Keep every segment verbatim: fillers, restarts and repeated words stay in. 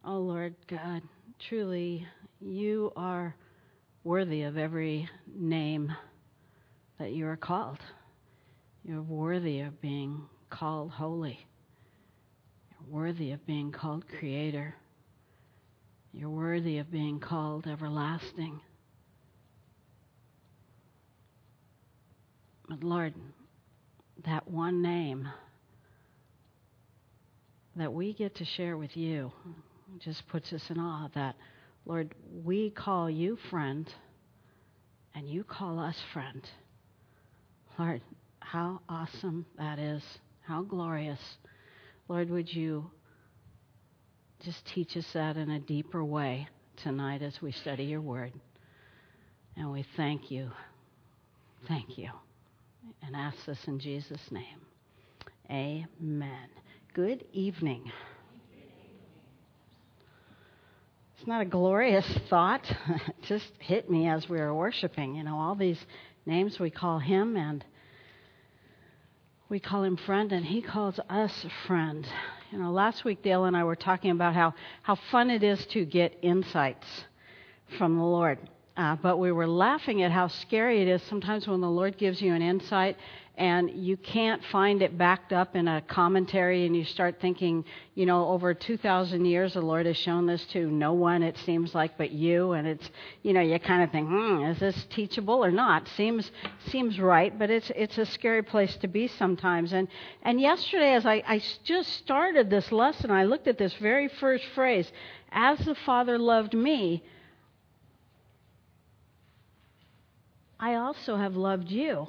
Oh, Lord God, truly, you are worthy of every name that you are called. You're worthy of being called holy. You're worthy of being called creator. You're worthy of being called everlasting. But Lord, that one name that we get to share with you just puts us in awe that, Lord, we call you friend and you call us friend. Lord, how awesome that is. How glorious. Lord, would you just teach us that in a deeper way tonight as we study your word. And we thank you. Thank you. And ask this in Jesus' name. Amen. Good evening. It's not a glorious thought. It just hit me as we were worshiping. You know, all these names we call him, and we call him friend, and he calls us friend. You know, last week Dale and I were talking about how, how fun it is to get insights from the Lord. Uh, but we were laughing at how scary it is sometimes when the Lord gives you an insight and you can't find it backed up in a commentary, and you start thinking, you know, over two thousand years the Lord has shown this to no one, it seems like, but you. And it's, you know, you kind of think, hmm, is this teachable or not? Seems seems right, but it's it's a scary place to be sometimes. And and yesterday as I, I just started this lesson, I looked at this very first phrase, as the Father loved me, I also have loved you.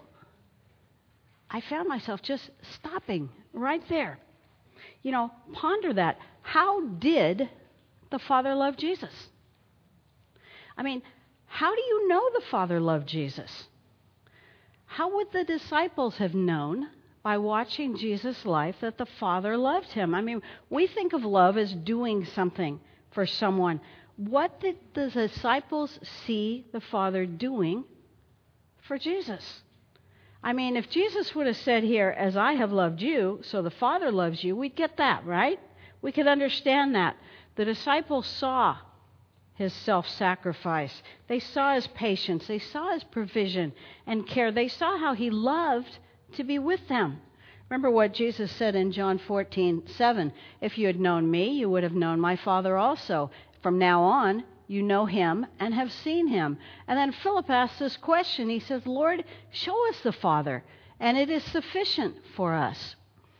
I found myself just stopping right there. You know, ponder that. How did the Father love Jesus? I mean, how do you know the Father loved Jesus? How would the disciples have known by watching Jesus' life that the Father loved him? I mean, we think of love as doing something for someone. What did the disciples see the Father doing for Jesus? I mean, if Jesus would have said here, as I have loved you, so the Father loves you, we'd get that, right? We could understand that. The disciples saw his self-sacrifice. They saw his patience. They saw his provision and care. They saw how he loved to be with them. Remember what Jesus said in John fourteen seven. If you had known me, you would have known my Father also. From now on, you know him and have seen him. And then Philip asks this question. He says, Lord, show us the Father, and it is sufficient for us.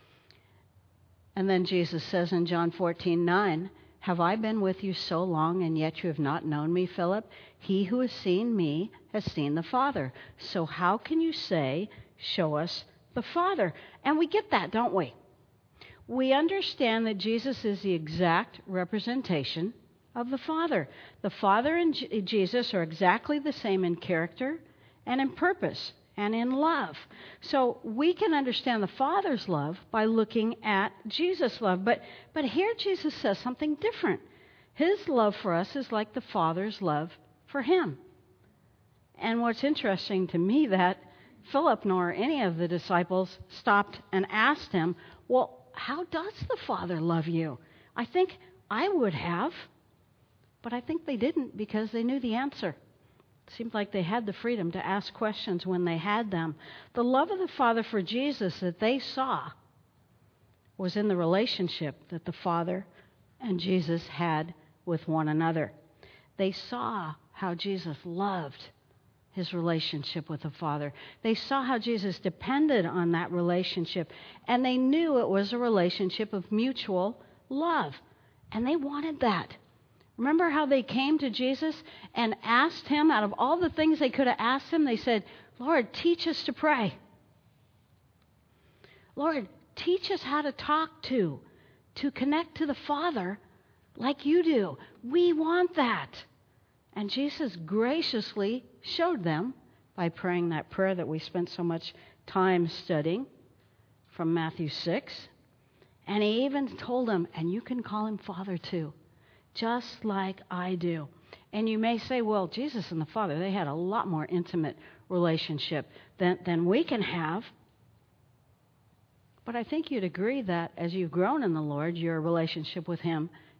And then Jesus says in John fourteen nine, have I been with you so long, and yet you have not known me, Philip? He who has seen me has seen the Father. So how can you say, show us the Father? And we get that, don't we? We understand that Jesus is the exact representation of the Father. The Father and J- Jesus are exactly the same in character and in purpose and in love. So we can understand the Father's love by looking at Jesus' love. But, but here Jesus says something different. His love for us is like the Father's love for him. And what's interesting to me that Philip nor any of the disciples stopped and asked him, well, how does the Father love you? I think I would have. But I think they didn't because they knew the answer. It seemed like they had the freedom to ask questions when they had them. The love of the Father for Jesus that they saw was in the relationship that the Father and Jesus had with one another. They saw how Jesus loved his relationship with the Father. They saw how Jesus depended on that relationship, and they knew it was a relationship of mutual love, and they wanted that. Remember how they came to Jesus and asked him, out of all the things they could have asked him, they said, Lord, teach us to pray. Lord, teach us how to talk to, to connect to the Father like you do. We want that. And Jesus graciously showed them by praying that prayer that we spent so much time studying from Matthew six. And he even told them, and you can call him Father too, just like I do. And you may say, well, Jesus and the Father, they had a lot more intimate relationship than, than we can have. But I think you'd agree that as you've grown in the Lord, your relationship with him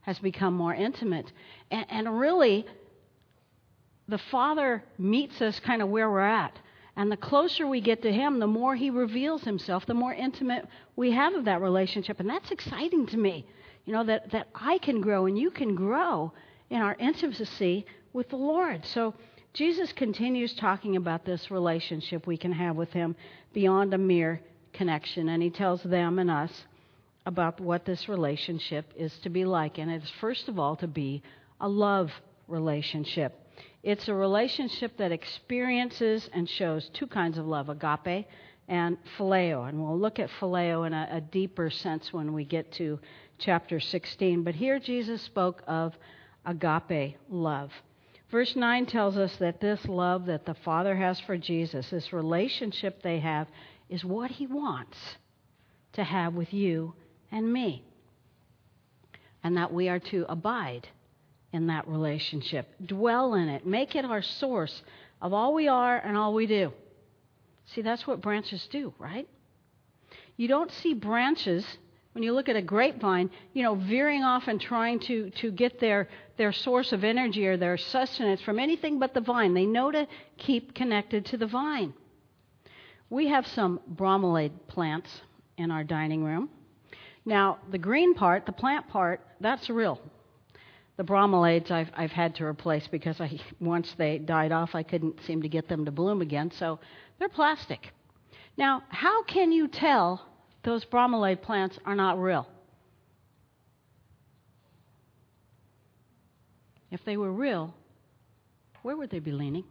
has become more intimate. And, and really, the Father meets us kind of where we're at. And the closer we get to Him, the more He reveals Himself, the more intimate we have of that relationship. And that's exciting to me, you know, that, that I can grow and you can grow in our intimacy with the Lord. So Jesus continues talking about this relationship we can have with Him beyond a mere connection. And He tells them and us about what this relationship is to be like. And it's first of all to be a love relationship. It's a relationship that experiences and shows two kinds of love, agape and phileo. And we'll look at phileo in a, a deeper sense when we get to chapter sixteen. But here Jesus spoke of agape love. Verse nine tells us that this love that the Father has for Jesus, this relationship they have, is what He wants to have with you and me. And that we are to abide in that relationship. Dwell in it. Make it our source of all we are and all we do. See, that's what branches do, right? You don't see branches, when you look at a grapevine, you know, veering off and trying to, to get their, their source of energy or their sustenance from anything but the vine. They know to keep connected to the vine. We have some bromelade plants in our dining room. Now, the green part, the plant part, that's real. The bromeliads I've, I've had to replace because I, once they died off, I couldn't seem to get them to bloom again. So they're plastic. Now, how can you tell those bromelade plants are not real? If they were real, where would they be leaning?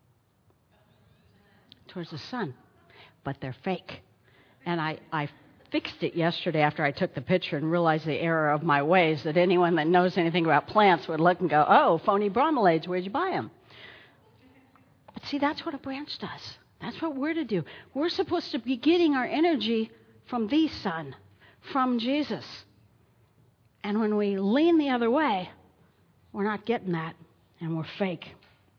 Towards the sun. But they're fake. And I, I fixed it yesterday after I took the picture and realized the error of my ways, that anyone that knows anything about plants would look and go, oh, phony bromeliads, where'd you buy them? But see, that's what a branch does. That's what we're to do. We're supposed to be getting our energy from the Son, from Jesus. And when we lean the other way, we're not getting that, and we're fake.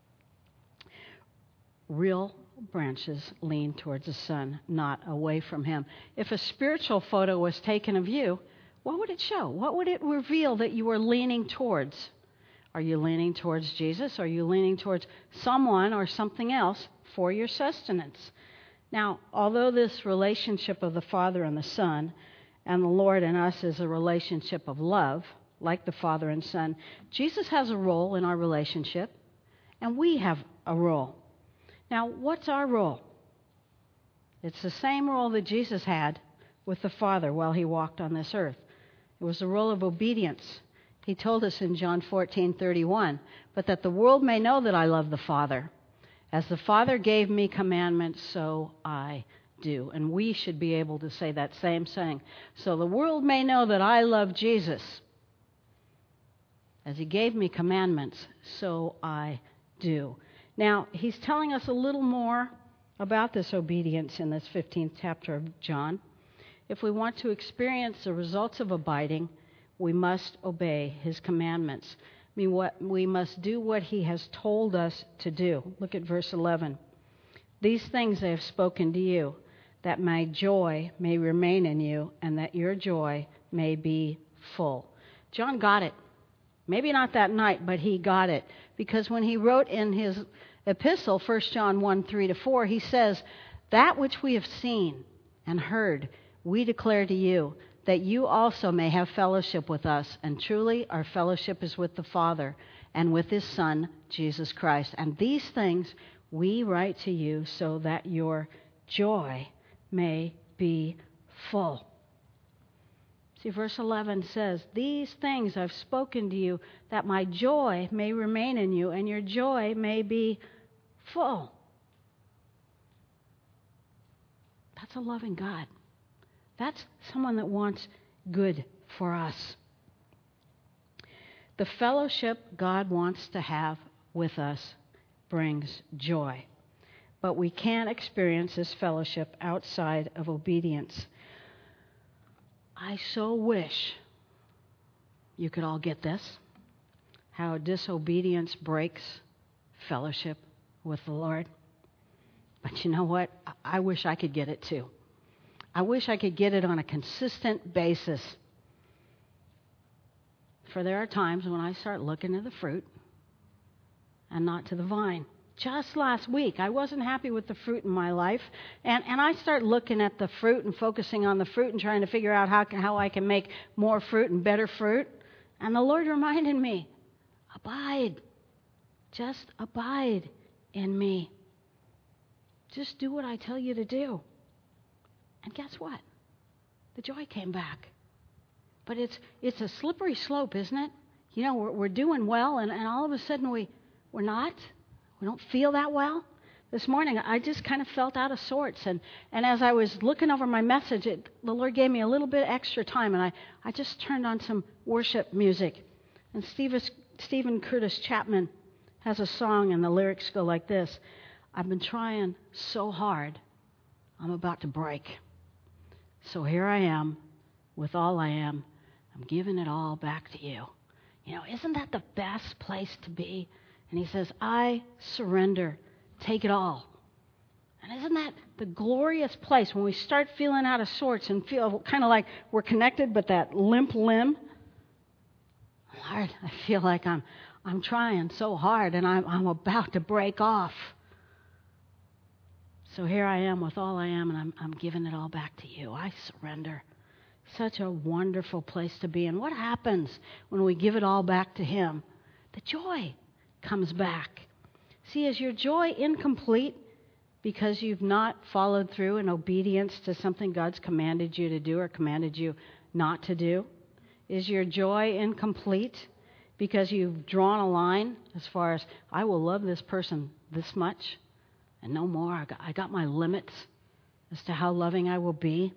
Real branches lean towards the sun, not away from Him. If a spiritual photo was taken of you, what would it show? What would it reveal that you were leaning towards? Are you leaning towards Jesus? Are you leaning towards someone or something else for your sustenance? Now, although this relationship of the Father and the Son and the Lord and us is a relationship of love, like the Father and Son, Jesus has a role in our relationship, and we have a role. Now, what's our role? It's the same role that Jesus had with the Father while He walked on this earth. It was the role of obedience. He told us in John fourteen thirty-one, but that the world may know that I love the Father. As the Father gave me commandments, so I do. And we should be able to say that same thing. So the world may know that I love Jesus. As He gave me commandments, so I do. Now, He's telling us a little more about this obedience in this fifteenth chapter of John. If we want to experience the results of abiding, we must obey His commandments. I mean, what, we must do what He has told us to do. Look at verse eleven. These things I have spoken to you, that my joy may remain in you, and that your joy may be full. John got it. Maybe not that night, but he got it. Because when he wrote in his epistle, First John one, three to four, he says, that which we have seen and heard, we declare to you, that you also may have fellowship with us. And truly, our fellowship is with the Father and with His Son, Jesus Christ. And these things we write to you so that your joy may be full. See, verse eleven says, these things I've spoken to you, that my joy may remain in you, and your joy may be full. That's a loving God. That's someone that wants good for us. The fellowship God wants to have with us brings joy. But we can't experience this fellowship outside of obedience. I so wish you could all get this, how disobedience breaks fellowship with the Lord. But you know what? I wish I could get it too. I wish I could get it on a consistent basis. For there are times when I start looking at the fruit and not to the vine. Just last week, I wasn't happy with the fruit in my life, and, and I start looking at the fruit and focusing on the fruit and trying to figure out how, can, how I can make more fruit and better fruit. And the Lord reminded me, abide. Just abide in me. Just do what I tell you to do. And guess what? The joy came back. But it's it's a slippery slope, isn't it? You know, we're, we're doing well, and, and all of a sudden we, we're not. We don't feel that well. This morning, I just kind of felt out of sorts. And, and as I was looking over my message, it, the Lord gave me a little bit extra time, and I, I just turned on some worship music. And Steve, Stephen Curtis Chapman has a song, and the lyrics go like this. I've been trying so hard, I'm about to break. So here I am, with all I am. I'm giving it all back to you. You know, isn't that the best place to be? And he says, I surrender. Take it all. And isn't that the glorious place when we start feeling out of sorts and feel kind of like we're connected, but that limp limb? Lord, I feel like I'm I'm trying so hard and I'm I'm about to break off. So here I am with all I am, and I'm I'm giving it all back to you. I surrender. Such a wonderful place to be. And what happens when we give it all back to Him? The joy comes back. See, is your joy incomplete because you've not followed through in obedience to something God's commanded you to do or commanded you not to do? Is your joy incomplete because you've drawn a line as far as, I will love this person this much and no more? I got, I got my limits as to how loving I will be.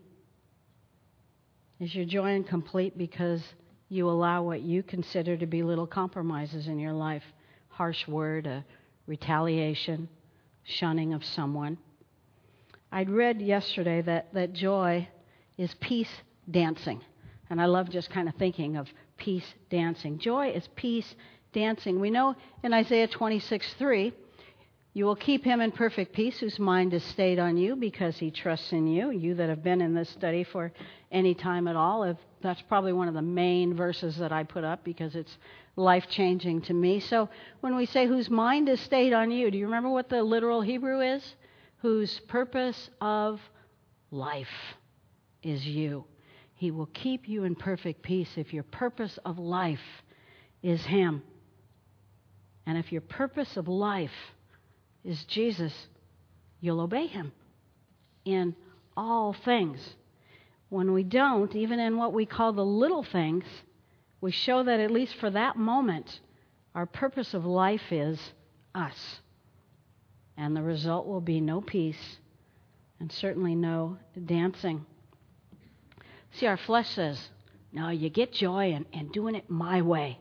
Is your joy incomplete because you allow what you consider to be little compromises in your life? Harsh word, a retaliation, shunning of someone. I'd read yesterday that, that joy is peace dancing. And I love just kind of thinking of peace dancing. Joy is peace dancing. We know in Isaiah twenty-six three, you will keep him in perfect peace whose mind is stayed on you because he trusts in you. You that have been in this study for any time at all, if that's probably one of the main verses that I put up because it's life-changing to me. So when we say whose mind is stayed on you, do you remember what the literal Hebrew is? Whose purpose of life is you. He will keep you in perfect peace if your purpose of life is Him. And if your purpose of life is Jesus, you'll obey Him in all things. When we don't, even in what we call the little things, we show that at least for that moment, our purpose of life is us. And the result will be no peace and certainly no dancing. See, our flesh says, no, you get joy in, in doing it my way.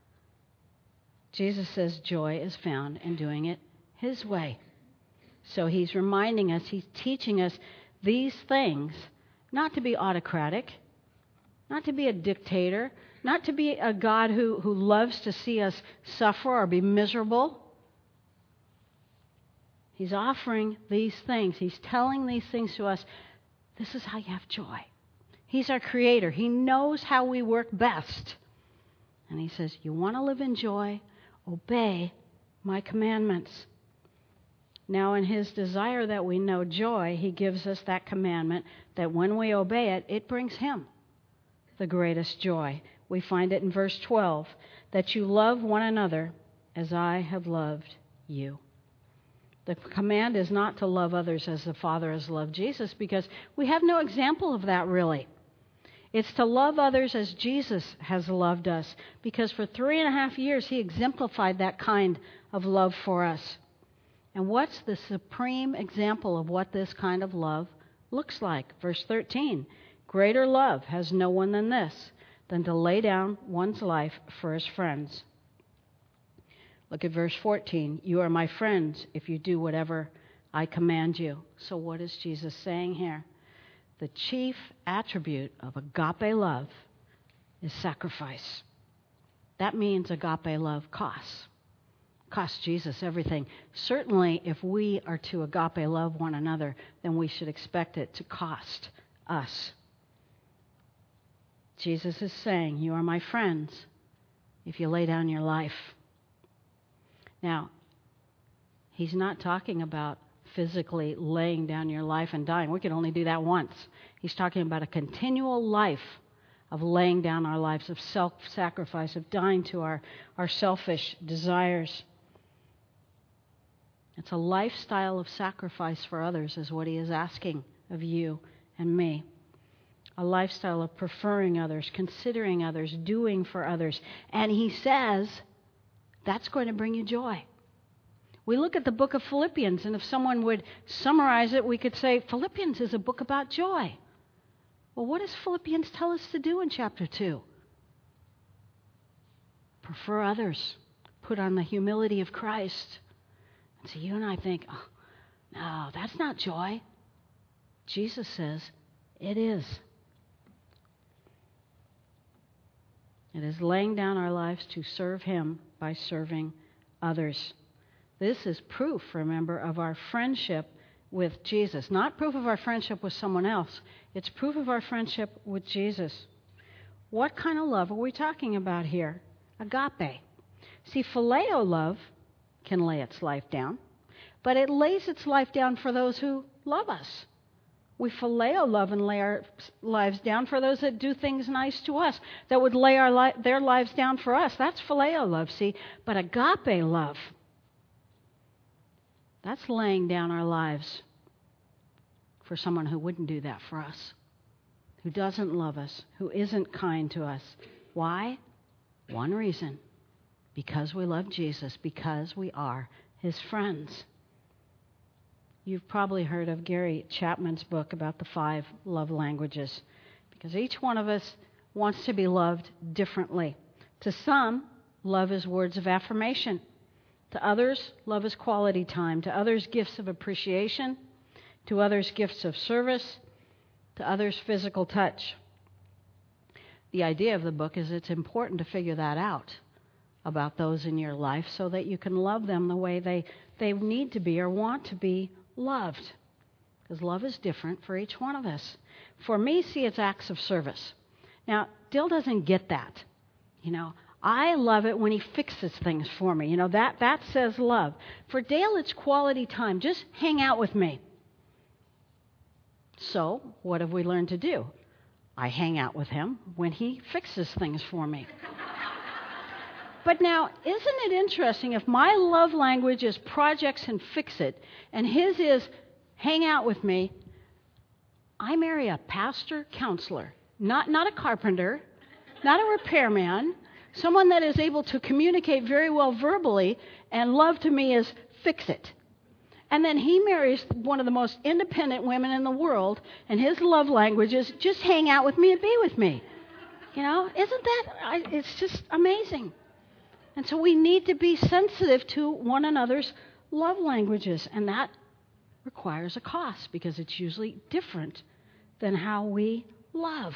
Jesus says joy is found in doing it His way. So He's reminding us, He's teaching us these things, not to be autocratic, not to be a dictator, not to be a God who, who loves to see us suffer or be miserable. He's offering these things. He's telling these things to us. This is how you have joy. He's our Creator. He knows how we work best. And He says, you want to live in joy? Obey my commandments. Now, in His desire that we know joy, He gives us that commandment that when we obey it, it brings Him the greatest joy. We find it in verse twelve, that you love one another as I have loved you. The command is not to love others as the Father has loved Jesus, because we have no example of that really. It's to love others as Jesus has loved us, because for three and a half years He exemplified that kind of love for us. And what's the supreme example of what this kind of love looks like? Verse thirteen, greater love has no one than this, than to lay down one's life for his friends. Look at verse fourteen. You are my friends if you do whatever I command you. So what is Jesus saying here? The chief attribute of agape love is sacrifice. That means agape love costs. Costs Jesus everything. Certainly, if we are to agape love one another, then we should expect it to cost us. Jesus is saying, you are my friends if you lay down your life. Now, he's not talking about physically laying down your life and dying. We can only do that once. He's talking about a continual life of laying down our lives, of self-sacrifice, of dying to our, our selfish desires. It's a lifestyle of sacrifice for others is what he is asking of you and me. A lifestyle of preferring others, considering others, doing for others. And he says that's going to bring you joy. We look at the book of Philippians, and if someone would summarize it, we could say Philippians is a book about joy. Well, what does Philippians tell us to do in chapter two? Prefer others. Put on the humility of Christ. And so you and I think, oh, no, that's not joy. Jesus says it is. It is laying down our lives to serve him by serving others. This is proof, remember, of our friendship with Jesus. Not proof of our friendship with someone else. It's proof of our friendship with Jesus. What kind of love are we talking about here? Agape. See, phileo love can lay its life down, but it lays its life down for those who love us. We phileo love and lay our lives down for those that do things nice to us, that would lay our li- their lives down for us. That's phileo love, see? But agape love, that's laying down our lives for someone who wouldn't do that for us, who doesn't love us, who isn't kind to us. Why? One reason. Because we love Jesus, because we are his friends. You've probably heard of Gary Chapman's book about the five love languages, because each one of us wants to be loved differently. To some, love is words of affirmation. To others, love is quality time. To others, gifts of appreciation. To others, gifts of service. To others, physical touch. The idea of the book is it's important to figure that out about those in your life so that you can love them the way they, they need to be or want to be loved. Because love is different for each one of us. For me, see, it's acts of service. Now, Dill doesn't get that. You know, I love it when he fixes things for me. You know, that, that says love. For Dale, it's quality time. Just hang out with me. So, what have we learned to do? I hang out with him when he fixes things for me. But now, isn't it interesting if my love language is projects and fix it, and his is hang out with me, I marry a pastor counselor, not, not a carpenter, not a repairman, someone that is able to communicate very well verbally, and love to me is fix it. And then he marries one of the most independent women in the world, and his love language is just hang out with me and be with me. You know, isn't that, I, it's just amazing. And so we need to be sensitive to one another's love languages, and that requires a cost because it's usually different than how we love.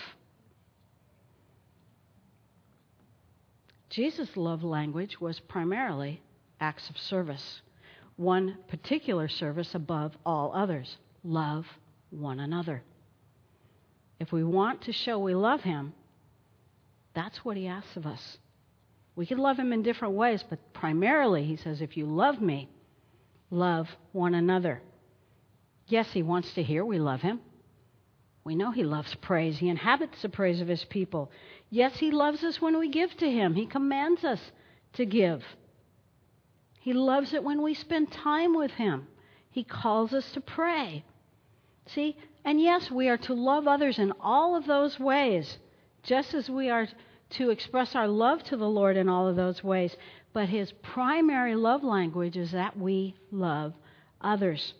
Jesus' love language was primarily acts of service. One particular service above all others. Love one another. If we want to show we love him, that's what he asks of us. We can love him in different ways, but primarily he says, if you love me, love one another. Yes, he wants to hear we love him. We know he loves praise. He inhabits the praise of his people. Yes, he loves us when we give to him. He commands us to give. He loves it when we spend time with him. He calls us to pray. See? And yes, we are to love others in all of those ways, just as we are to express our love to the Lord in all of those ways. But his primary love language is that we love others.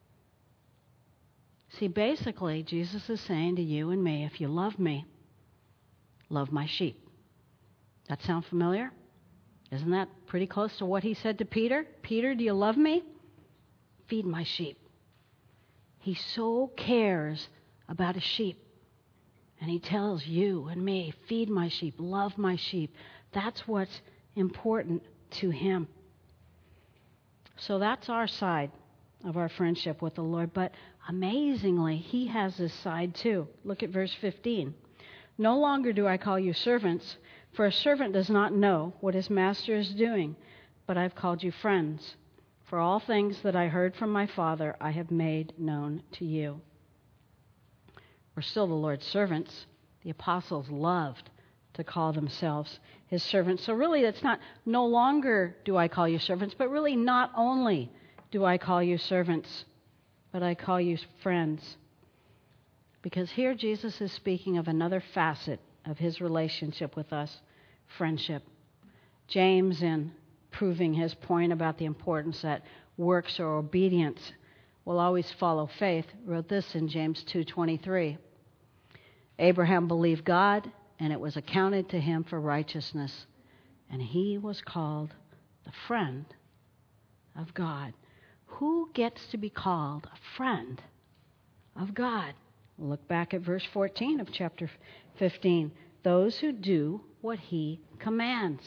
See, basically, Jesus is saying to you and me, if you love me, love my sheep. That sound familiar? Isn't that pretty close to what he said to Peter? Peter, do you love me? Feed my sheep. He so cares about his sheep. And he tells you and me, feed my sheep, love my sheep. That's what's important to him. So that's our side of our friendship with the Lord. But amazingly, he has this side too. Look at verse fifteen. No longer do I call you servants, For a servant does not know what his master is doing, but I've called you friends. For all things that I heard from my Father I have made known to you. We're still the Lord's servants. The apostles loved to call themselves his servants. So really, that's not, no longer do I call you servants, but really not only do I call you servants, but I call you friends. Because here Jesus is speaking of another facet of his relationship with us, friendship. James, in proving his point about the importance that works or obedience will always follow faith, wrote this in James two twenty-three. Abraham believed God, and it was accounted to him for righteousness, and he was called the friend of God. Who gets to be called a friend of God? Look back at verse fourteen of chapter fifteen. Those who do what he commands.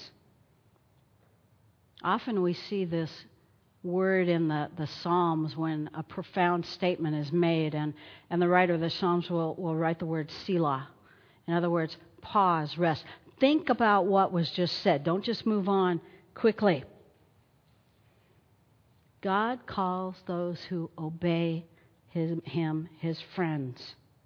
Often we see this word in the, the Psalms when a profound statement is made, and, and the writer of the Psalms will, will write the word Selah. In other words, pause, rest. Think about what was just said. Don't just move on quickly. God calls those who obey his, him his friends.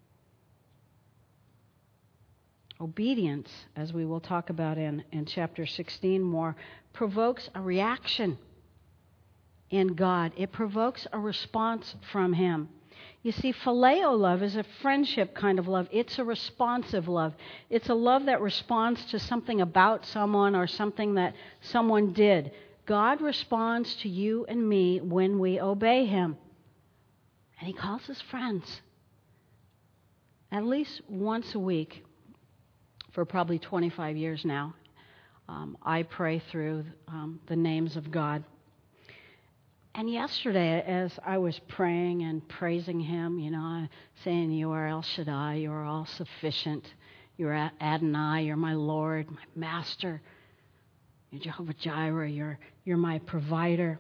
Obedience, as we will talk about in, in chapter sixteen more, provokes a reaction in God. It provokes a response from him. You see, phileo love is a friendship kind of love. It's a responsive love. It's a love that responds to something about someone or something that someone did. God responds to you and me when we obey him. And he calls us friends. At least once a week, for probably twenty-five years now, um, I pray through um, the names of God. And yesterday, as I was praying and praising him, you know, saying, you are El Shaddai, you are all sufficient, you're Adonai, you're my Lord, my Master, you're Jehovah Jireh, you're, you're my provider.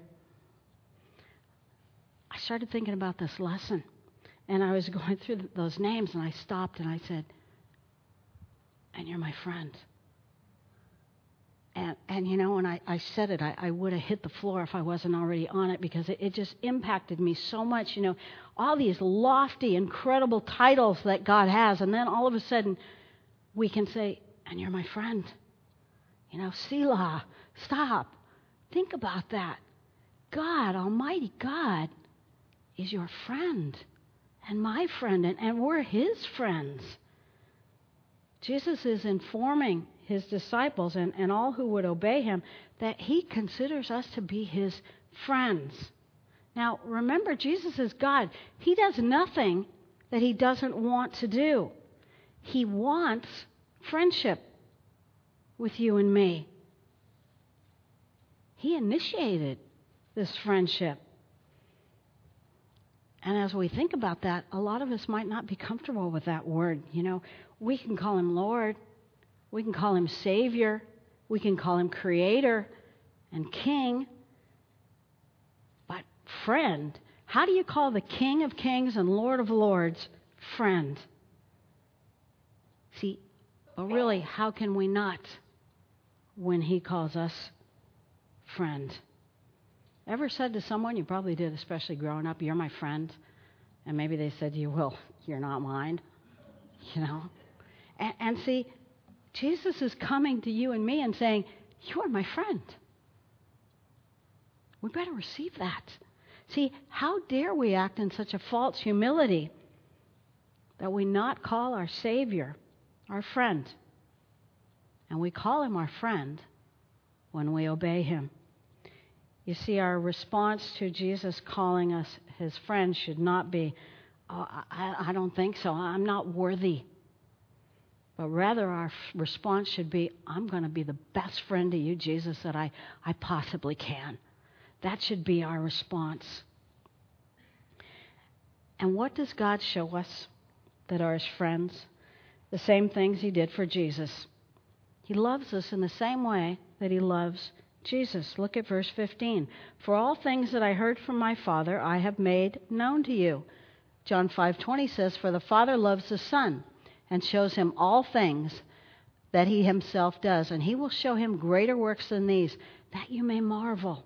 I started thinking about this lesson, and I was going through those names, and I stopped and I said, and you're my friend. And, and you know, when I, I said it, I, I would have hit the floor if I wasn't already on it, because it, it just impacted me so much. You know, all these lofty, incredible titles that God has, and then all of a sudden we can say, and you're my friend. You know, Selah, stop. Think about that. God, Almighty God, is your friend and my friend, and, and we're his friends. Jesus is informing his disciples and, and all who would obey him that he considers us to be his friends. Now, remember, Jesus is God. He does nothing that he doesn't want to do. He wants friendship with you and me. He initiated this friendship. And as we think about that, a lot of us might not be comfortable with that word. You know, we can call him Lord. We can call him Savior. We can call him Creator and King. But friend, how do you call the King of Kings and Lord of Lords friend? See, but really, how can we not when he calls us friend? Ever said to someone, you probably did, especially growing up, you're my friend, and maybe they said to you, well, you're not mine, you know? And, and see, Jesus is coming to you and me and saying, you're my friend. We better receive that. See, how dare we act in such a false humility that we not call our Savior our friend? And we call him our friend when we obey him. You see, our response to Jesus calling us his friend should not be, oh, I, I don't think so, I'm not worthy. But rather our response should be, I'm going to be the best friend to you, Jesus, that I, I possibly can. That should be our response. And what does God show us that are his friends? The same things he did for Jesus. He loves us in the same way that he loves Jesus. Look at verse fifteen. For all things that I heard from my Father, I have made known to you. John five twenty says, for the Father loves the Son and shows him all things that he himself does, and he will show him greater works than these, that you may marvel.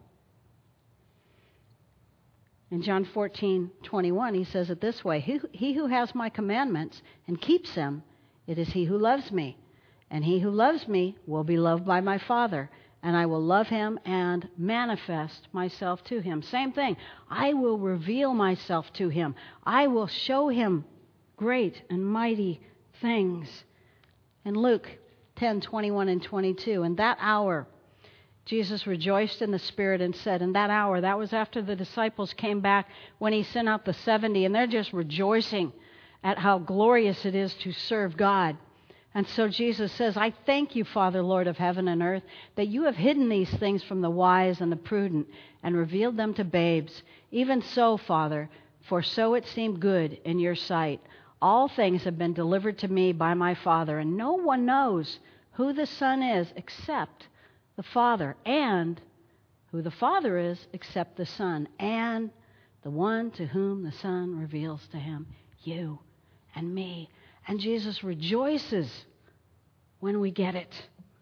In John fourteen twenty-one, he says it this way, he, he who has my commandments and keeps them, it is he who loves me. And he who loves me will be loved by my Father, and I will love him and manifest myself to him. Same thing. I will reveal myself to him. I will show him great and mighty things. In Luke ten twenty-one and twenty-two, in that hour, Jesus rejoiced in the Spirit and said, in that hour, that was after the disciples came back when he sent out the seventy, and they're just rejoicing at how glorious it is to serve God. And so Jesus says, I thank you, Father, Lord of heaven and earth, that you have hidden these things from the wise and the prudent and revealed them to babes. Even so, Father, for so it seemed good in your sight. All things have been delivered to me by my Father, and no one knows who the Son is except the Father, and who the Father is except the Son, and the one to whom the Son reveals to him, you and me. And Jesus rejoices when we get it.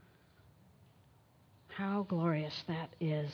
How glorious that is.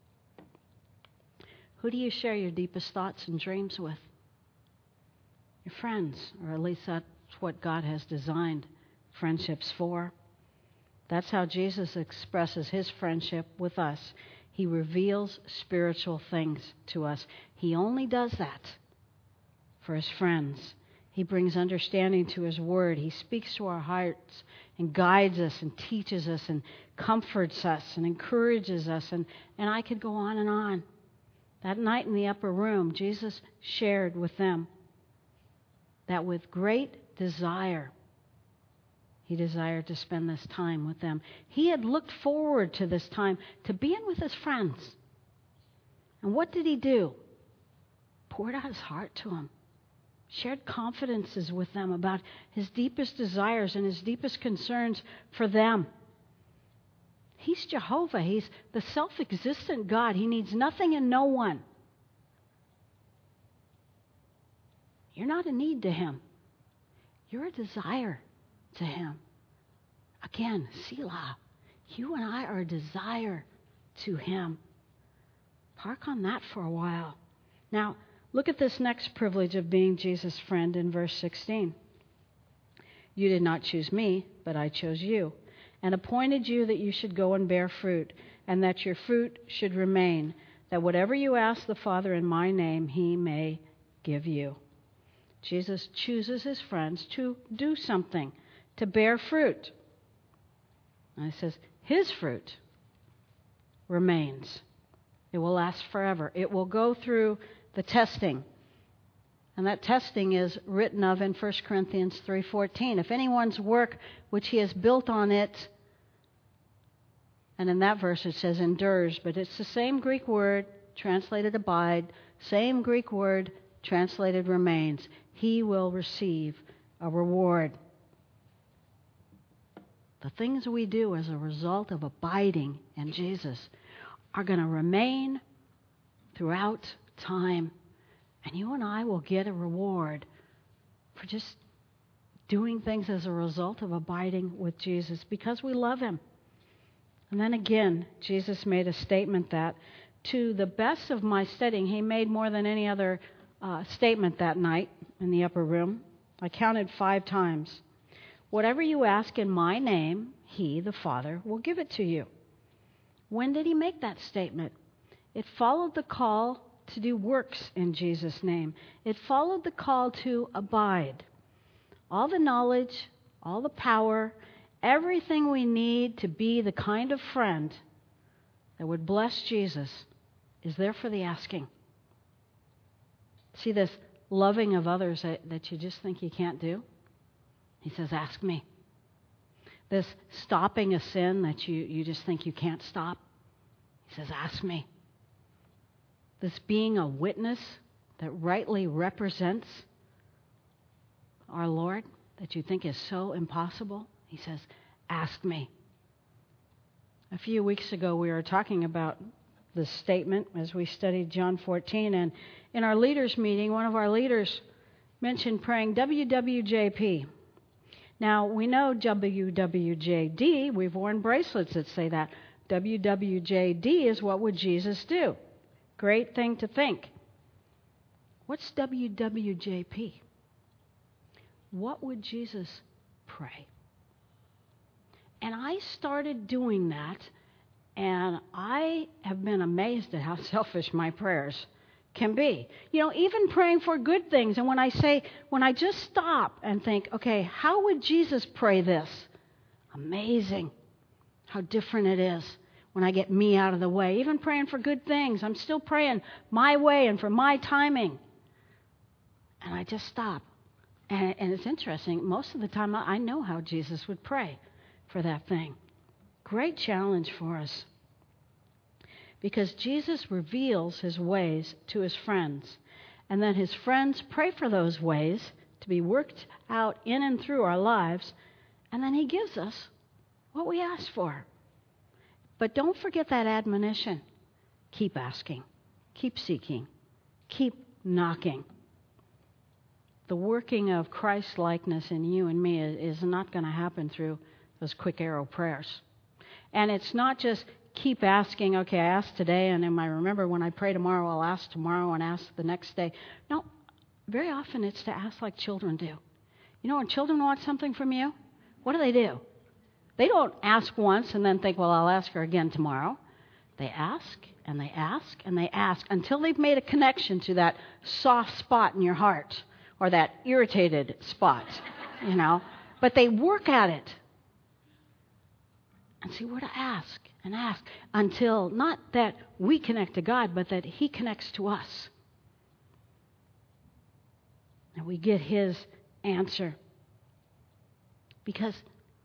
Who do you share your deepest thoughts and dreams with? Your friends, or at least that's what God has designed friendships for. That's how Jesus expresses his friendship with us. He reveals spiritual things to us. He only does that for his friends. He brings understanding to his word. He speaks to our hearts and guides us and teaches us and comforts us and encourages us. And, and I could go on and on. That night in the upper room, Jesus shared with them that with great desire, he desired to spend this time with them. He had looked forward to this time, to being with his friends. And what did he do? Poured out his heart to them. Shared confidences with them about his deepest desires and his deepest concerns for them. He's Jehovah. He's the self-existent God. He needs nothing and no one. You're not a need to him. You're a desire to him. Again, Selah. You and I are a desire to him. Park on that for a while. Now, look at this next privilege of being Jesus' friend in verse sixteen. You did not choose me, but I chose you, and appointed you that you should go and bear fruit, and that your fruit should remain, that whatever you ask the Father in my name, he may give you. Jesus chooses his friends to do something, to bear fruit. And it says, his fruit remains. It will last forever. It will go through the testing. And that testing is written of in First Corinthians three fourteen. If anyone's work which he has built on it, and in that verse it says endures, but it's the same Greek word translated abide, same Greek word translated remains. He will receive a reward. The things we do as a result of abiding in Jesus are going to remain throughout time. And you and I will get a reward for just doing things as a result of abiding with Jesus because we love him. And then again, Jesus made a statement that, to the best of my studying, he made more than any other uh, statement that night in the upper room. I counted five times. Whatever you ask in my name, he, the Father, will give it to you. When did he make that statement? It followed the call to do works in Jesus' name. It followed the call to abide. All the knowledge, all the power, everything we need to be the kind of friend that would bless Jesus is there for the asking. See this loving of others that, that you just think you can't do? He says, ask me. This stopping a sin that you, you just think you can't stop? He says, ask me. This being a witness that rightly represents our Lord that you think is so impossible? He says, ask me. A few weeks ago, we were talking about this statement as we studied John fourteen, and in our leaders' meeting, one of our leaders mentioned praying W W J P. Now, we know W W J D. We've worn bracelets that say that. W W J D is what would Jesus do? Great thing to think. What's W W J P? What would Jesus pray? And I started doing that, and I have been amazed at how selfish my prayers can be. You know, even praying for good things. And when I say, when I just stop and think, okay, how would Jesus pray this? Amazing how different it is when I get me out of the way. Even praying for good things, I'm still praying my way and for my timing. And I just stop. And, and it's interesting. Most of the time, I know how Jesus would pray for that thing. Great challenge for us. Because Jesus reveals his ways to his friends. And then his friends pray for those ways to be worked out in and through our lives. And then he gives us what we ask for. But don't forget that admonition. Keep asking. Keep seeking. Keep knocking. The working of Christ-likeness in you and me is not going to happen through those quick arrow prayers. And it's not just keep asking, okay, I asked today, and then I remember when I pray tomorrow, I'll ask tomorrow and ask the next day. No, very often it's to ask like children do. You know, when children want something from you, what do they do? They don't ask once and then think, well, I'll ask her again tomorrow. They ask, and they ask, and they ask until they've made a connection to that soft spot in your heart or that irritated spot, you know. But they work at it and see where to ask and ask until not that we connect to God, but that he connects to us. And we get his answer. Because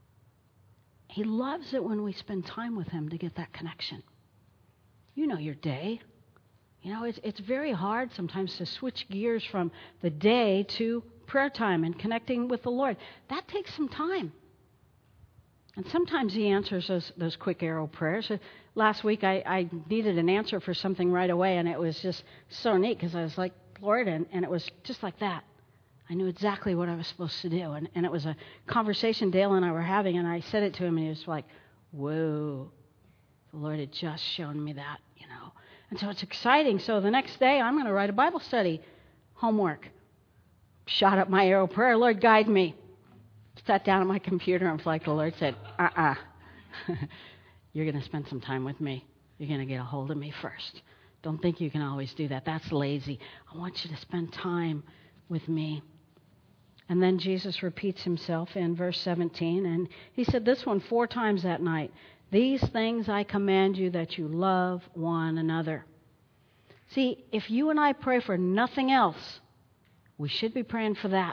he loves it when we spend time with him to get that connection. You know your day. You know, it's it's very hard sometimes to switch gears from the day to prayer time and connecting with the Lord. That takes some time. And sometimes he answers those, those quick arrow prayers. Last week I, I needed an answer for something right away, and it was just so neat because I was like, Lord, and, and it was just like that. I knew exactly what I was supposed to do. And, and it was a conversation Dale and I were having, and I said it to him, and he was like, whoa, the Lord had just shown me that, you know. And so it's exciting. So the next day, I'm going to write a Bible study homework. Shot up my arrow prayer, Lord, guide me. Sat down at my computer, and it's like the Lord said, uh-uh. You're going to spend some time with me. You're going to get a hold of me first. Don't think you can always do that. That's lazy. I want you to spend time with me. And then Jesus repeats himself in verse seventeen, and he said this one four times that night. These things I command you, that you love one another. See, if you and I pray for nothing else, we should be praying for that.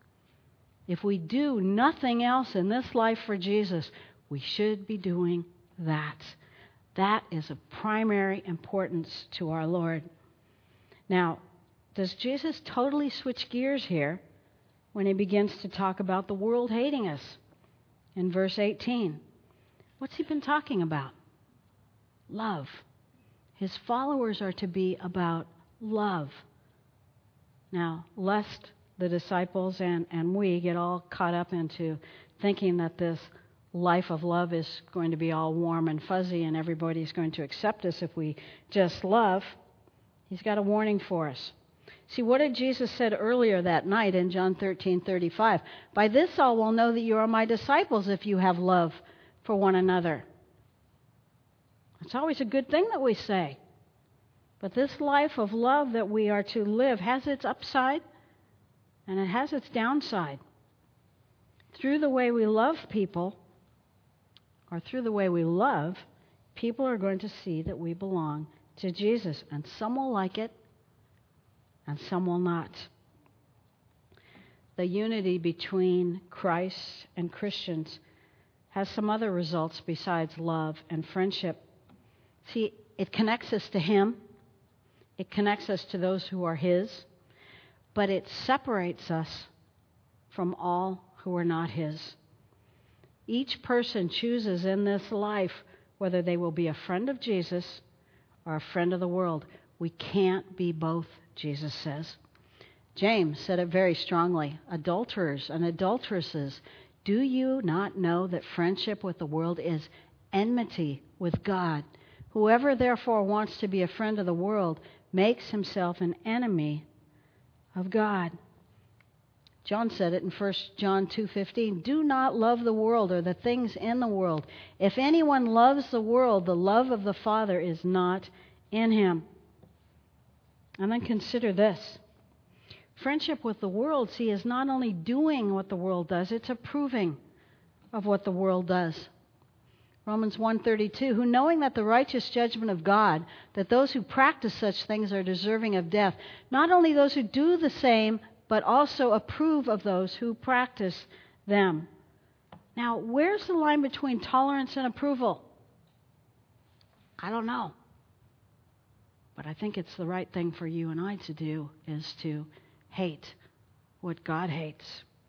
If we do nothing else in this life for Jesus, we should be doing that. That is of primary importance to our Lord. Now, does Jesus totally switch gears here when he begins to talk about the world hating us in verse eighteen? What's he been talking about? Love. His followers are to be about love. Now, lest the disciples and, and we get all caught up into thinking that this life of love is going to be all warm and fuzzy and everybody's going to accept us if we just love, he's got a warning for us. See, what did Jesus said earlier that night in John thirteen thirty-five? By this all will know that you are my disciples if you have love for one another. It's always a good thing that we say. But this life of love that we are to live has its upside and it has its downside. Through the way we love people, or through the way we love, people are going to see that we belong to Jesus. And some will like it, and some will not. The unity between Christ and Christians has some other results besides love and friendship. See, it connects us to him. It connects us to those who are his. But it separates us from all who are not his. Each person chooses in this life whether they will be a friend of Jesus or a friend of the world. We can't be both, Jesus says. James said it very strongly. Adulterers and adulteresses Do you not know that friendship with the world is enmity with God? Whoever therefore wants to be a friend of the world makes himself an enemy of God. John said it in First John two fifteen. Do not love the world or the things in the world. If anyone loves the world, the love of the Father is not in him. And then consider this. Friendship with the world, see, is not only doing what the world does, it's approving of what the world does. Romans one thirty-two, who knowing that the righteous judgment of God, that those who practice such things are deserving of death, not only those who do the same, but also approve of those who practice them. Now, where's the line between tolerance and approval? I don't know. But I think it's the right thing for you and I to do, is to hate what God hates.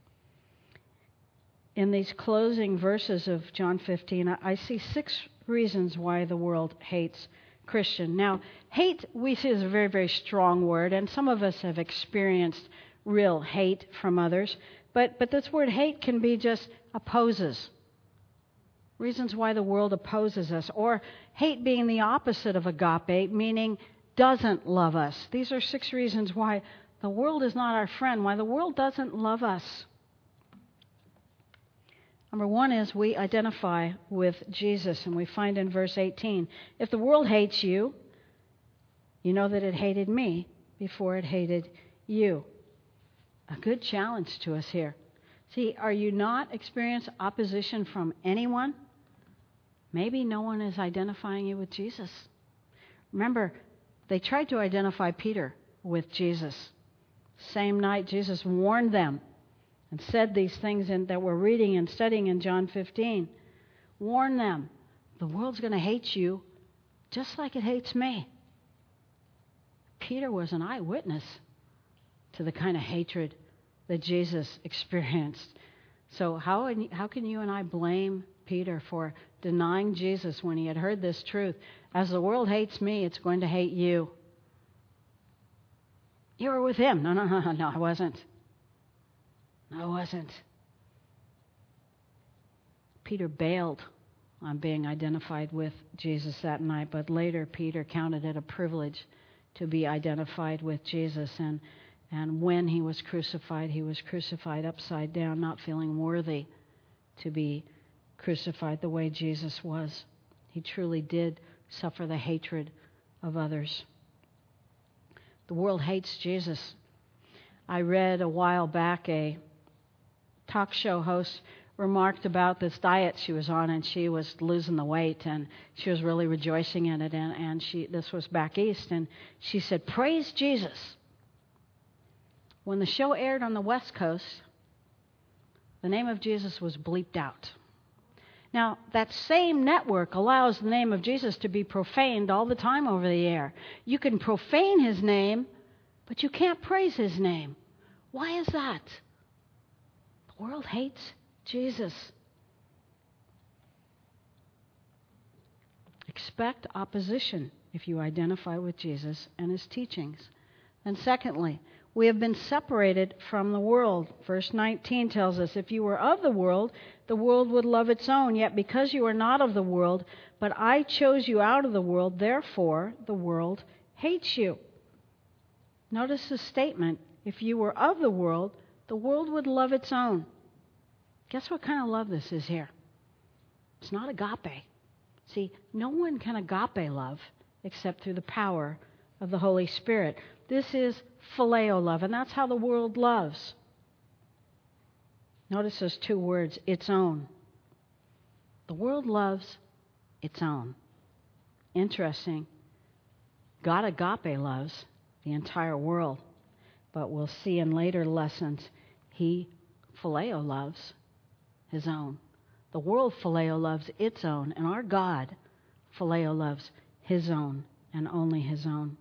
In these closing verses of John fifteen, I see six reasons why the world hates Christian. Now, hate, we see, is a very, very strong word, and some of us have experienced real hate from others. But, but this word hate can be just opposes. Reasons why the world opposes us. Or hate being the opposite of agape, meaning doesn't love us. These are six reasons why the world is not our friend, why the world doesn't love us. Number one is we identify with Jesus, and we find in verse eighteen, if the world hates you, you know that it hated me before it hated you. A good challenge to us here. See, are you not experiencing opposition from anyone? Maybe no one is identifying you with Jesus. Remember, they tried to identify Peter with Jesus. Same night, Jesus warned them and said these things in, that we're reading and studying in John fifteen. Warn them. The world's going to hate you just like it hates me. Peter was an eyewitness to the kind of hatred that Jesus experienced. So how, how can you and I blame Peter for denying Jesus when he had heard this truth? As the world hates me, it's going to hate you. You were with him. No, no, no, no, no, I wasn't. No, I wasn't. Peter bailed on being identified with Jesus that night, but later Peter counted it a privilege to be identified with Jesus. And, and when he was crucified, he was crucified upside down, not feeling worthy to be crucified the way Jesus was. He truly did suffer the hatred of others. The world hates Jesus. I read a while back a talk show host remarked about this diet she was on, and she was losing the weight, and she was really rejoicing in it. And, and she this was back east, and she said, "Praise Jesus." When the show aired on the West Coast, the name of Jesus was bleeped out. Now, that same network allows the name of Jesus to be profaned all the time over the air. You can profane his name, but you can't praise his name. Why is that? The world hates Jesus. Expect opposition if you identify with Jesus and his teachings. And secondly, we have been separated from the world. Verse nineteen tells us, if you were of the world, the world would love its own. Yet because you are not of the world, but I chose you out of the world, therefore the world hates you. Notice the statement, if you were of the world, the world would love its own. Guess what kind of love this is here? It's not agape. See, no one can agape love except through the power of the Holy Spirit. This is phileo love, and that's how the world loves. Notice those two words, its own. The world loves its own. Interesting. God agape loves the entire world, but we'll see in later lessons, he phileo loves his own. The world phileo loves its own, and our God phileo loves his own and only his own.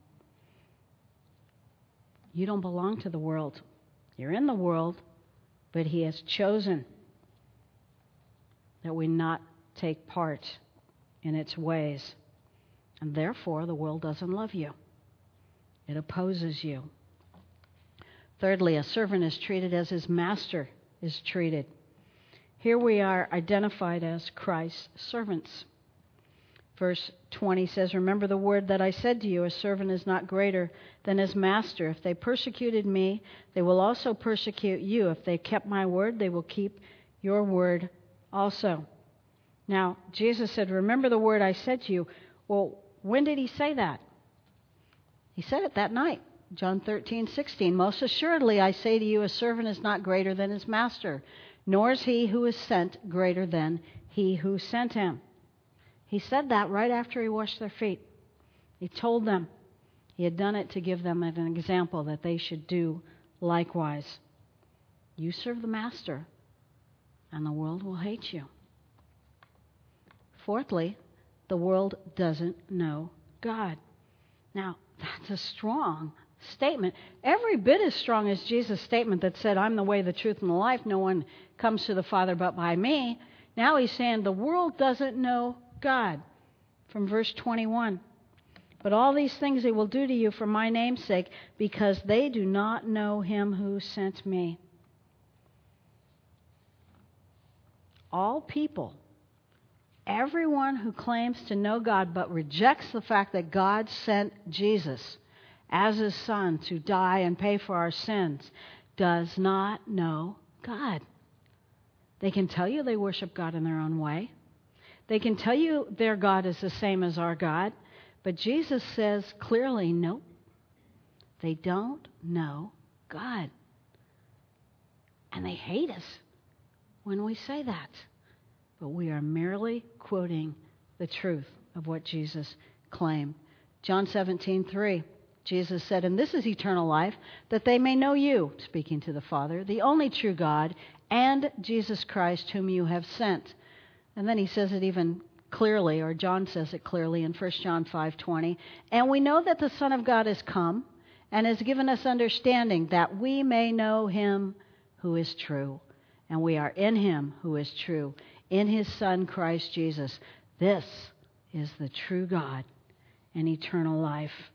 You don't belong to the world. You're in the world, but he has chosen that we not take part in its ways. And therefore, the world doesn't love you. It opposes you. Thirdly, a servant is treated as his master is treated. Here we are identified as Christ's servants. Verse twenty says, "Remember the word that I said to you, a servant is not greater than his master. If they persecuted me, they will also persecute you. If they kept my word, they will keep your word also." Now, Jesus said, "Remember the word I said to you." Well, when did he say that? He said it that night. John thirteen sixteen. "Most assuredly, I say to you, a servant is not greater than his master, nor is he who is sent greater than he who sent him." He said that right after he washed their feet. He told them he had done it to give them an example that they should do likewise. You serve the master, and the world will hate you. Fourthly, the world doesn't know God. Now, that's a strong statement. Every bit as strong as Jesus' statement that said, "I'm the way, the truth, and the life. No one comes to the Father but by me." Now he's saying the world doesn't know God. From verse twenty-one. "But all these things they will do to you for my name's sake, because they do not know him who sent me." All people, everyone who claims to know God but rejects the fact that God sent Jesus as his son to die and pay for our sins, does not know God. They can tell you they worship God in their own way. They can tell you their God is the same as our God, but Jesus says clearly, nope, they don't know God. And they hate us when we say that. But we are merely quoting the truth of what Jesus claimed. John seventeen three, Jesus said, "And this is eternal life, that they may know you," speaking to the Father, "the only true God, and Jesus Christ, whom you have sent." And then he says it even clearly, or John says it clearly in First John five twenty, "And we know that the Son of God has come and has given us understanding that we may know him who is true. And we are in him who is true, in his Son Christ Jesus. This is the true God and eternal life."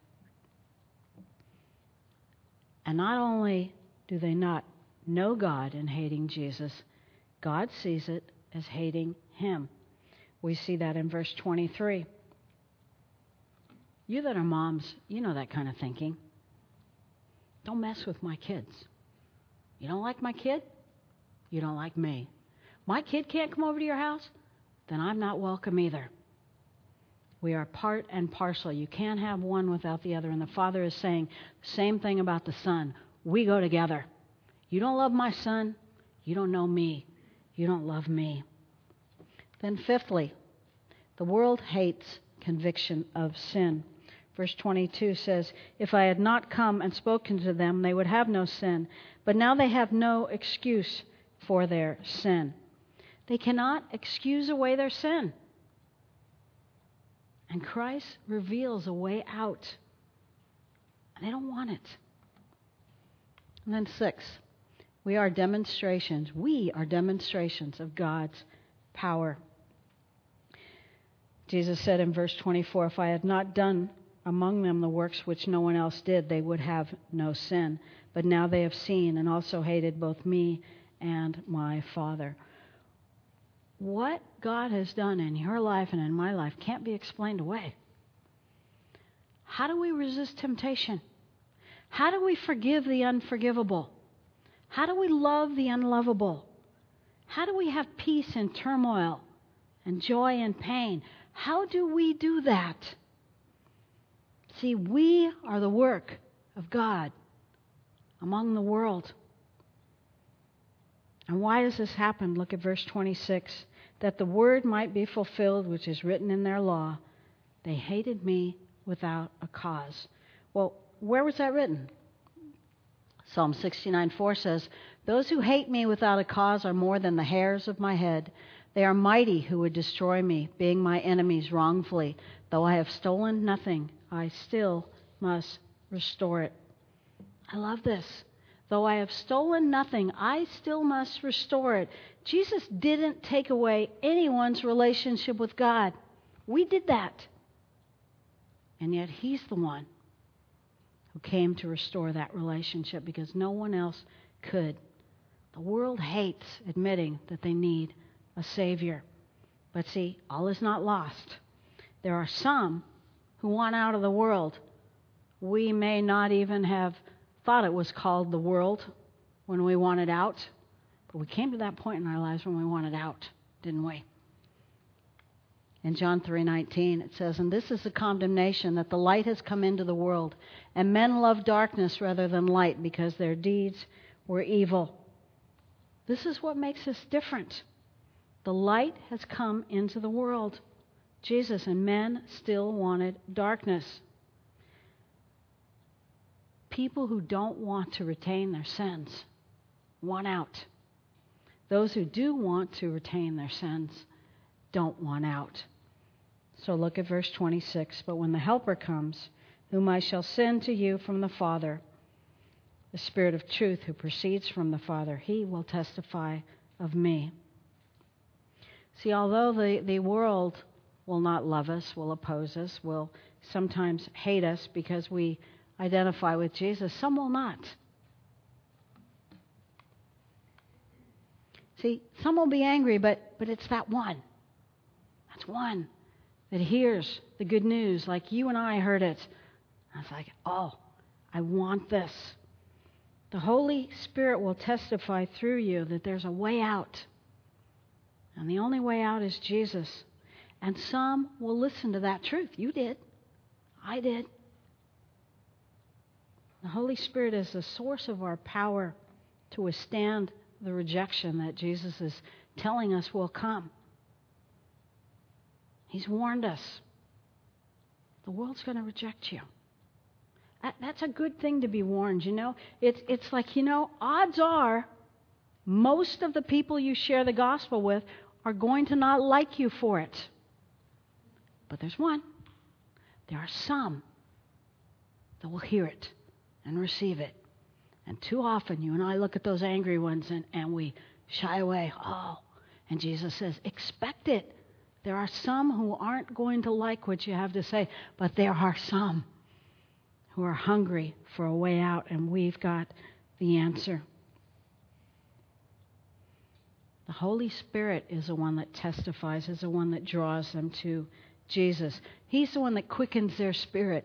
And not only do they not know God in hating Jesus, God sees it as hating him. We see that in verse twenty-three. You that are moms, you know that kind of thinking. Don't mess with my kids. You don't like my kid? You don't like me. My kid can't come over to your house? Then I'm not welcome either. We are part and parcel. You can't have one without the other. And the Father is saying the same thing about the Son. We go together. You don't love my Son, you don't know me. You don't love me. Then fifthly, the world hates conviction of sin. Verse twenty-two says, "If I had not come and spoken to them, they would have no sin. But now they have no excuse for their sin." They cannot excuse away their sin. And Christ reveals a way out. And they don't want it. And then six, we are demonstrations. We are demonstrations of God's power. Jesus said in verse twenty-four, "If I had not done among them the works which no one else did, they would have no sin. But now they have seen and also hated both me and my Father." What God has done in your life and in my life can't be explained away. How do we resist temptation? How do we forgive the unforgivable? How do we love the unlovable? How do we have peace in turmoil and joy in pain? How do we do that? See, we are the work of God among the world. And why does this happen? Look at verse twenty-six. "That the word might be fulfilled, which is written in their law, they hated me without a cause." Well, where was that written? Psalm sixty-nine four says, "Those who hate me without a cause are more than the hairs of my head. They are mighty who would destroy me, being my enemies wrongfully. Though I have stolen nothing, I still must restore it." I love this. Though I have stolen nothing, I still must restore it. Jesus didn't take away anyone's relationship with God. We did that. And yet he's the one who came to restore that relationship because no one else could. The world hates admitting that they need a Savior. But see, all is not lost. There are some who want out of the world. We may not even have thought it was called the world when we wanted out, but we came to that point in our lives when we wanted out, didn't we? In John three nineteen, it says, "And this is the condemnation, that the light has come into the world, and men love darkness rather than light, because their deeds were evil." This is what makes us different. The light has come into the world. Jesus and men still wanted darkness. People who don't want to retain their sins want out. Those who do want to retain their sins don't want out. So look at verse twenty-six. "But when the Helper comes, whom I shall send to you from the Father, the Spirit of truth who proceeds from the Father, he will testify of me." See, although the, the world will not love us, will oppose us, will sometimes hate us because we identify with Jesus, some will not. See, some will be angry, but, but it's that one. That's one that hears the good news like you and I heard it. I was like, oh, I want this. The Holy Spirit will testify through you that there's a way out. And the only way out is Jesus. And some will listen to that truth. You did. I did. The Holy Spirit is the source of our power to withstand the rejection that Jesus is telling us will come. He's warned us. The world's going to reject you. That's a good thing to be warned, you know. It's, it's like, you know, odds are most of the people you share the gospel with are going to not like you for it. But there's one. There are some that will hear it and receive it. And too often you and I look at those angry ones and, and we shy away. Oh, and Jesus says, expect it. There are some who aren't going to like what you have to say, but there are some who are hungry for a way out, and we've got the answer. The Holy Spirit is the one that testifies, is the one that draws them to Jesus. He's the one that quickens their spirit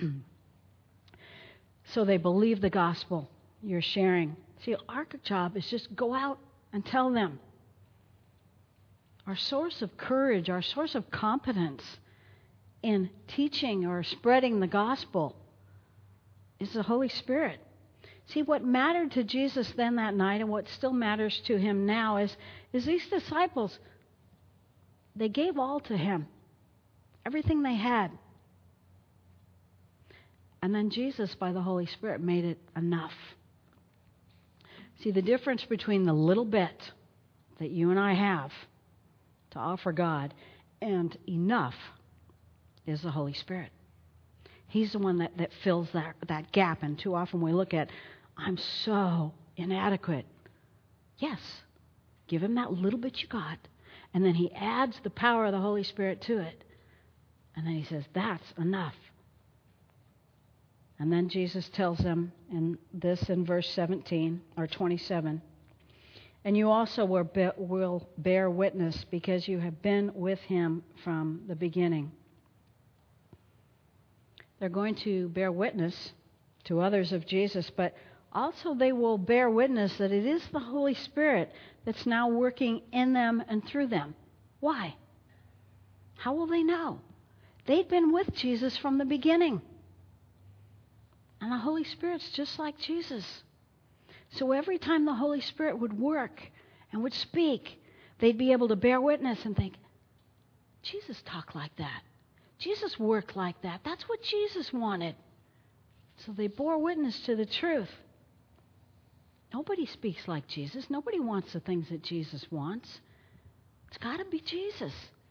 so they believe the gospel you're sharing. See, our job is just go out and tell them. Our source of courage, our source of competence in teaching or spreading the gospel is the Holy Spirit. See, what mattered to Jesus then that night and what still matters to him now is, is these disciples, they gave all to him, everything they had. And then Jesus, by the Holy Spirit, made it enough. See, the difference between the little bit that you and I have to offer God and enough is the Holy Spirit. He's the one that, that fills that, that gap. And too often we look at, I'm so inadequate. Yes, give him that little bit you got. And then he adds the power of the Holy Spirit to it. And then he says, that's enough. And then Jesus tells them in this in verse seventeen or twenty-seven, and you also will be, will bear witness because you have been with him from the beginning. They're going to bear witness to others of Jesus, but also they will bear witness that it is the Holy Spirit that's now working in them and through them. Why? How will they know? They've been with Jesus from the beginning. And the Holy Spirit's just like Jesus. So every time the Holy Spirit would work and would speak, they'd be able to bear witness and think, Jesus talked like that. Jesus worked like that. That's what Jesus wanted. So they bore witness to the truth. Nobody speaks like Jesus. Nobody wants the things that Jesus wants. It's got to be Jesus.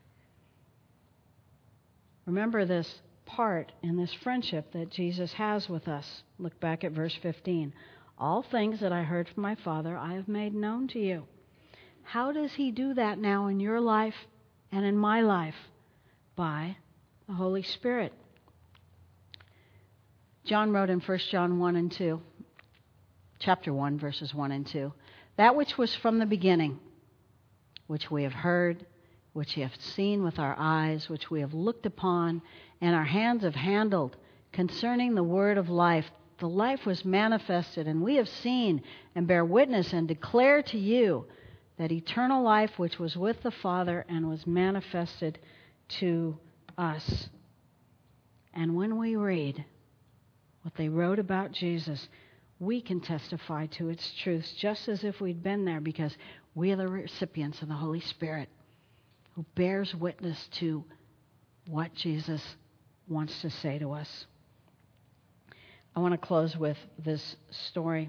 Remember this part in this friendship that Jesus has with us. Look back at verse fifteen. All things that I heard from my Father I have made known to you. How does he do that now in your life and in my life? By the Holy Spirit. John wrote in First John one and two, chapter one, verses one and two, That which was from the beginning, which we have heard, which we have seen with our eyes, which we have looked upon, and our hands have handled, concerning the word of life. The life was manifested, and we have seen and bear witness and declare to you that eternal life which was with the Father and was manifested to us. And when we read what they wrote about Jesus, we can testify to its truths just as if we'd been there, because we are the recipients of the Holy Spirit who bears witness to what Jesus wants to say to us. I want to close with this story.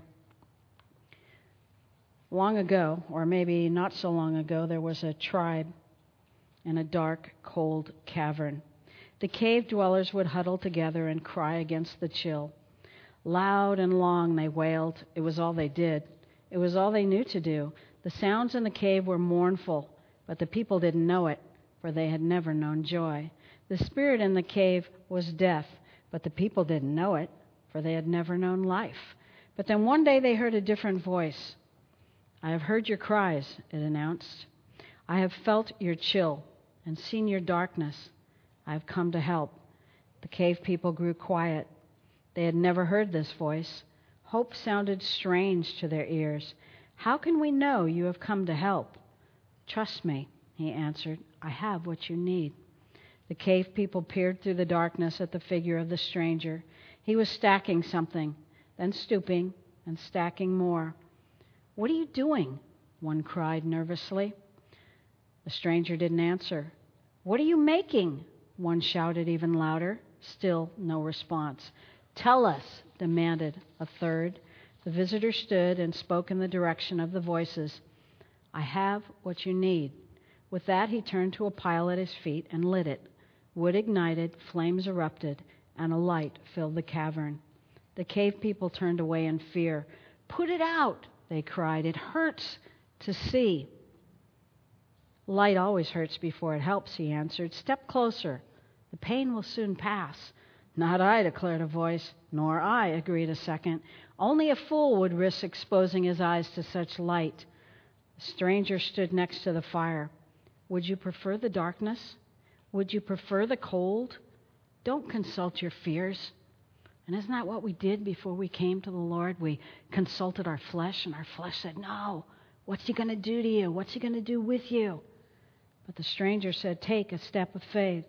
Long ago, or maybe not so long ago, there was a tribe in a dark, cold cavern. The cave dwellers would huddle together and cry against the chill. Loud and long they wailed. It was all they did. It was all they knew to do. The sounds in the cave were mournful, but the people didn't know it, for they had never known joy. The spirit in the cave was death, but the people didn't know it, for they had never known life. But then one day they heard a different voice. I have heard your cries, it announced. I have felt your chill and seen your darkness. I have come to help. The cave people grew quiet. They had never heard this voice. Hope sounded strange to their ears. How can we know you have come to help? Trust me, he answered. I have what you need. The cave people peered through the darkness at the figure of the stranger. He was stacking something, then stooping and stacking more. What are you doing? One cried nervously. The stranger didn't answer. What are you making? One shouted even louder. Still no response. Tell us, demanded a third. The visitor stood and spoke in the direction of the voices. I have what you need. With that, he turned to a pile at his feet and lit it. Wood ignited, flames erupted, and a light filled the cavern. The cave people turned away in fear. Put it out, they cried. It hurts to see. Light always hurts before it helps, he answered. Step closer. The pain will soon pass. Not I, declared a voice. Nor I, agreed a second. Only a fool would risk exposing his eyes to such light. The stranger stood next to the fire. Would you prefer the darkness? Would you prefer the cold? Don't consult your fears. And isn't that what we did before we came to the Lord? We consulted our flesh, and our flesh said, no, what's he going to do to you? What's he going to do with you? But the stranger said, take a step of faith.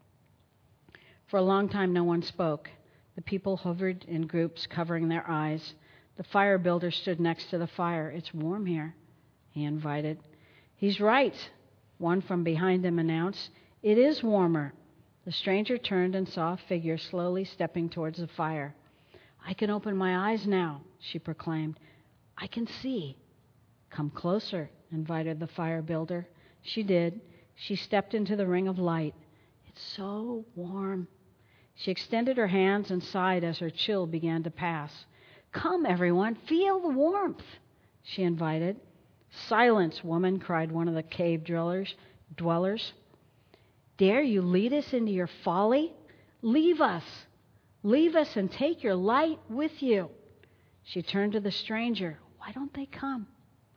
For a long time, no one spoke. The people hovered in groups, covering their eyes. The fire builder stood next to the fire. It's warm here, he invited. He's right, one from behind him announced. It is warmer. The stranger turned and saw a figure slowly stepping towards the fire. I can open my eyes now, she proclaimed. I can see. Come closer, invited the fire builder. She did. She stepped into the ring of light. It's so warm. She extended her hands and sighed as her chill began to pass. Come, everyone, feel the warmth, she invited. Silence, woman, cried one of the cave dwellers. dwellers. Dare you lead us into your folly? Leave us. Leave us and take your light with you. She turned to the stranger. Why don't they come?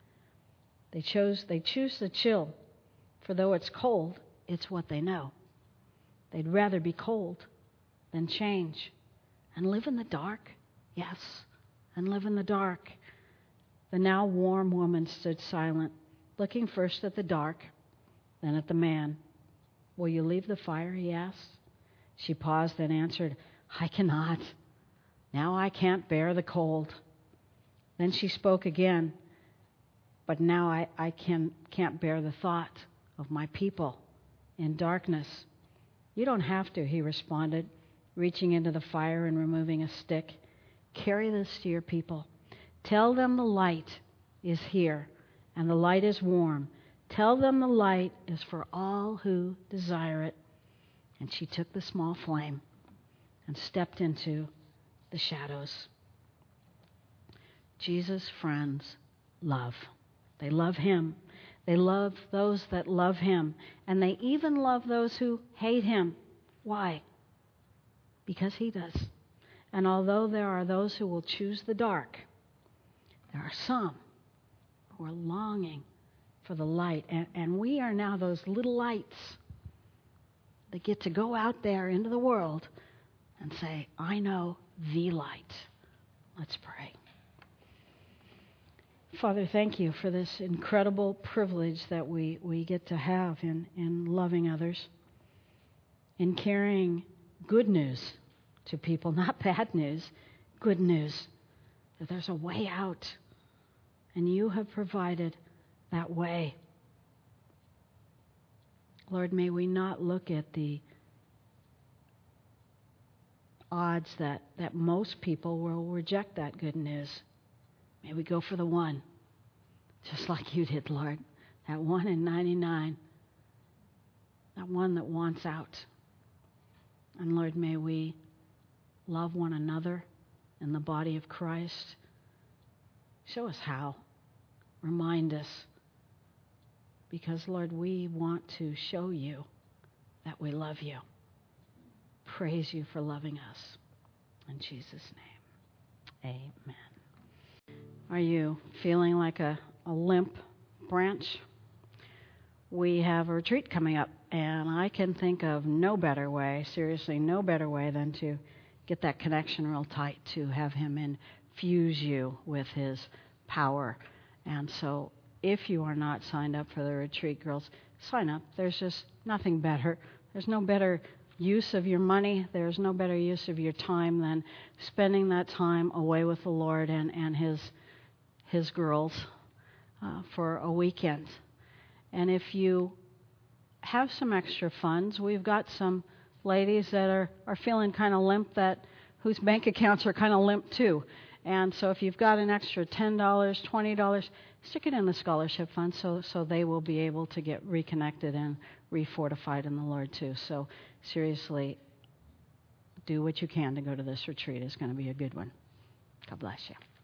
They chose, they choose the chill, for though it's cold, it's what they know. They'd rather be cold than change. And live in the dark? Yes, and live in the dark. The now warm woman stood silent, looking first at the dark, then at the man. Will you leave the fire, he asked. She paused, then answered, I cannot. Now I can't bear the cold. Then she spoke again, but now I, I can, can't bear the thought of my people in darkness. You don't have to, he responded, reaching into the fire and removing a stick. Carry this to your people. Tell them the light is here, and the light is warm. Tell them the light is for all who desire it. And she took the small flame and stepped into the shadows. Jesus' friends love. They love him. They love those that love him. And they even love those who hate him. Why? Because he does. And although there are those who will choose the dark, there are some who are longing for the light. And, and we are now those little lights that get to go out there into the world and say, I know the light. Let's pray. Father, thank you for this incredible privilege that we, we get to have in, in loving others, in carrying good news to people, not bad news, good news, that there's a way out, and you have provided that way. Lord, may we not look at the odds that, that most people will reject that good news. May we go for the one, just like you did, Lord, that one in ninety-nine, that one that wants out. And Lord, may we love one another in the body of Christ. Show us how. Remind us. Because, Lord, we want to show you that we love you. Praise you for loving us. In Jesus' name, amen. Are you feeling like a, a limp branch? We have a retreat coming up, and I can think of no better way, seriously, no better way than to get that connection real tight, to have him infuse you with his power. And so if you are not signed up for the retreat, girls, sign up. There's just nothing better. There's no better use of your money. There's no better use of your time than spending that time away with the Lord and, and his, his girls uh, for a weekend. And if you have some extra funds, we've got some ladies that are, are feeling kind of limp, that whose bank accounts are kind of limp too. And so if you've got an extra ten dollars, twenty dollars, stick it in the scholarship fund so, so they will be able to get reconnected and refortified in the Lord too. So seriously, do what you can to go to this retreat. It's going to be a good one. God bless you.